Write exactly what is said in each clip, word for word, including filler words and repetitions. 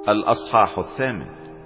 الأصحاح الثامن.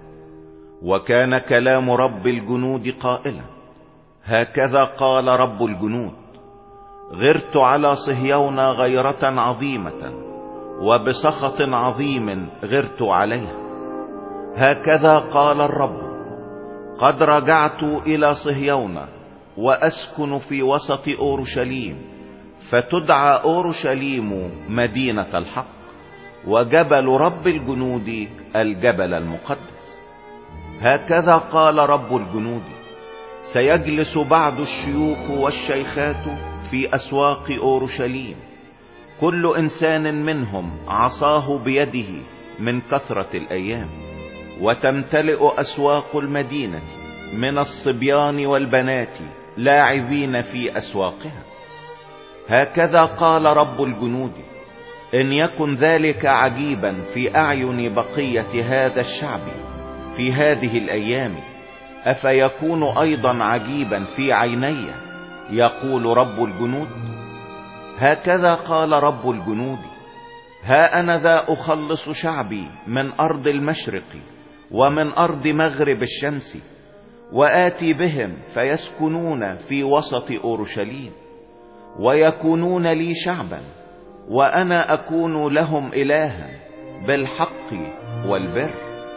وكان كلام رب الجنود قائلا: هكذا قال رب الجنود: غرت على صهيون غيرة عظيمة، وبسخط عظيم غرت عليها. هكذا قال الرب: قد رجعت إلى صهيون وأسكن في وسط أورشليم، فتدعى أورشليم مدينة الحق، وجبل رب الجنود الجبل المقدس. هكذا قال رب الجنود: سيجلس بعض الشيوخ والشيخات في أسواق أورشليم، كل إنسان منهم عصاه بيده من كثرة الأيام، وتمتلئ أسواق المدينة من الصبيان والبنات لاعبين في أسواقها. هكذا قال رب الجنود: إن يكن ذلك عجيبا في أعين بقية هذا الشعب في هذه الأيام، أفيكون أيضا عجيبا في عيني، يقول رب الجنود. هكذا قال رب الجنود: ها أنا ذا أخلص شعبي من أرض المشرق ومن أرض مغرب الشمس، وآتي بهم فيسكنون في وسط أورشليم، ويكونون لي شعبا، وأنا أكون لهم إلها بالحق والبر.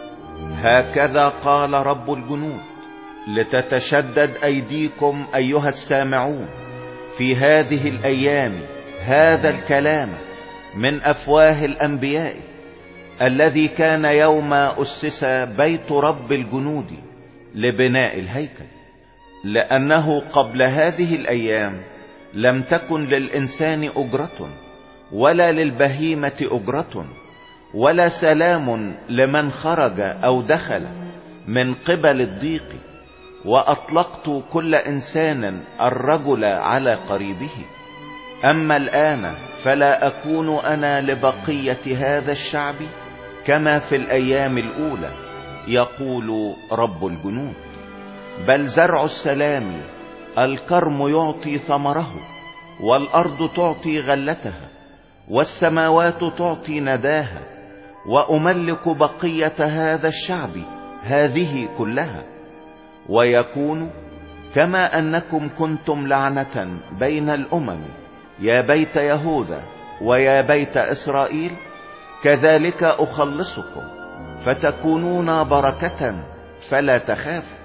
هكذا قال رب الجنود: لتتشدد أيديكم أيها السامعون في هذه الأيام هذا الكلام من أفواه الأنبياء، الذي كان يوم أسس بيت رب الجنود لبناء الهيكل. لأنه قبل هذه الأيام لم تكن للإنسان أجرة، ولا للبهيمة أجرة، ولا سلام لمن خرج أو دخل من قبل الضيق، وأطلقت كل إنسان الرجل على قريبه. أما الآن فلا أكون أنا لبقية هذا الشعب كما في الأيام الأولى، يقول رب الجنود، بل زرع السلام الكرم يعطي ثمره، والأرض تعطي غلتها، والسماوات تعطي نداها، وأملك بقية هذا الشعب هذه كلها. ويكون كما أنكم كنتم لعنة بين الأمم يا بيت يهوذا ويا بيت إسرائيل، كذلك أخلصكم فتكونون بركة فلا تخافوا،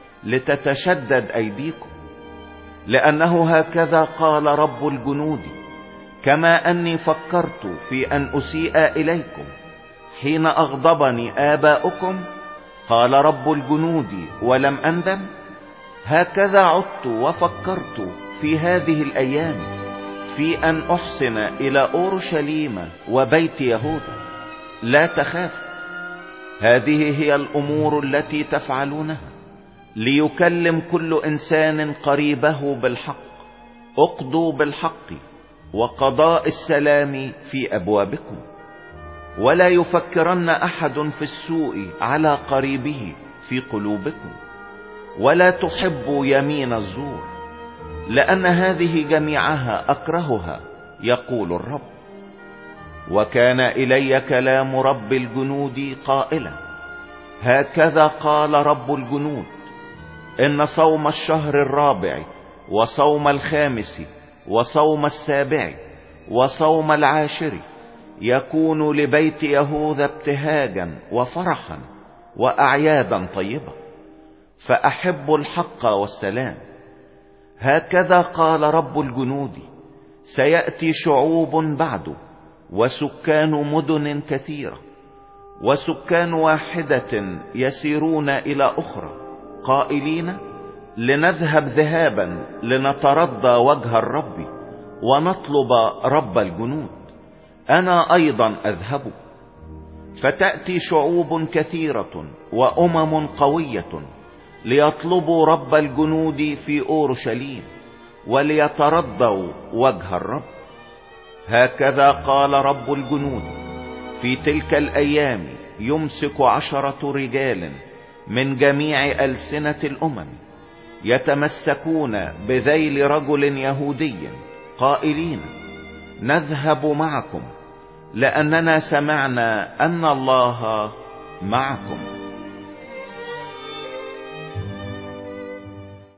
لتتشدد أيديكم. لأنه هكذا قال رب الجنود: كما أني فكرت في أن أسيء إليكم حين أغضبني آباؤكم، قال رب الجنود، ولم أندم، هكذا عدت وفكرت في هذه الأيام في أن أحسن إلى أورشليم وبيت يهوذا. لا تخافوا، هذه هي الأمور التي تفعلونها ليكلم كل إنسان قريبه بالحق. اقضوا بالحق وقضاء السلام في أبوابكم، ولا يفكرن أحد في السوء على قريبه في قلوبكم، ولا تحبوا يمين الزور، لأن هذه جميعها أكرهها، يقول الرب. وكان إلي كلام رب الجنود قائلا: هكذا قال رب الجنود: إن صوم الشهر الرابع وصوم الخامس وصوم السابع وصوم العاشر يكون لبيت يهوذا ابتهاجا وفرحا وأعيادا طيبة، فأحب الحق والسلام. هكذا قال رب الجنود: سيأتي شعوب بعد، وسكان مدن كثيرة، وسكان واحدة يسيرون إلى أخرى قائلين: لنذهب ذهابا لنترضى وجه الرب ونطلب رب الجنود. أنا أيضا أذهب. فتأتي شعوب كثيرة وأمم قوية ليطلبوا رب الجنود في أورشليم، وليترضوا وجه الرب. هكذا قال رب الجنود: في تلك الأيام يمسك عشرة رجال من جميع ألسنة الأمم يتمسكون بذيل رجل يهودي قائلين: نذهب معكم، لأننا سمعنا أن الله معكم.